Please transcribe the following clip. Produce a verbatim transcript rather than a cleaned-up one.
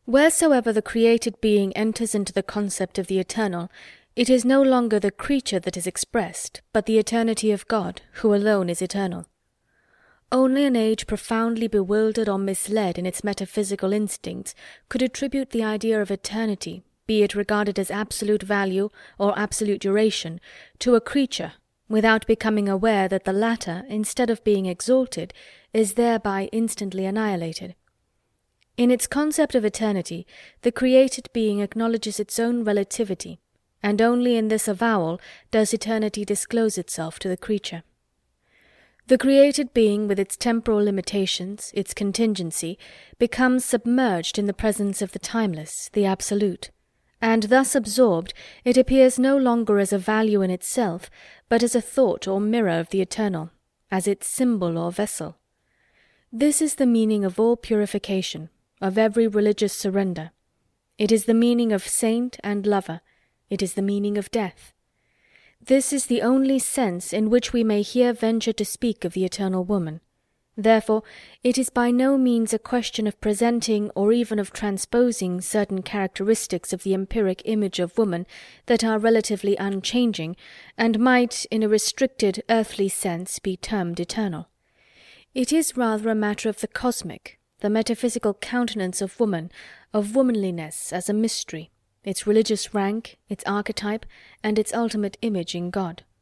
Wheresoever the created being enters into the concept of the eternal, it is no longer the creature that is expressed, but the eternity of God, who alone is eternal. Only an age profoundly bewildered or misled in its metaphysical instincts could attribute the idea of eternity, be it regarded as absolute value or absolute duration, to a creature, without becoming aware that the latter, instead of being exalted, is thereby instantly annihilated. In its concept of eternity, the created being acknowledges its own relativity, and only in this avowal does eternity disclose itself to the creature. The created being, with its temporal limitations, its contingency, becomes submerged in the presence of the timeless, the absolute, and thus absorbed, it appears no longer as a value in itself, but as a thought or mirror of the eternal, as its symbol or vessel. This is the meaning of all purification, of every religious surrender. It is the meaning of saint and lover. It is the meaning of death. This is the only sense in which we may here venture to speak of the eternal woman. Therefore, it is by no means a question of presenting or even of transposing certain characteristics of the empiric image of woman that are relatively unchanging, and might, in a restricted earthly sense, be termed eternal. It is rather a matter of the cosmic, the metaphysical countenance of woman, of womanliness as a mystery, its religious rank, its archetype, and its ultimate image in God.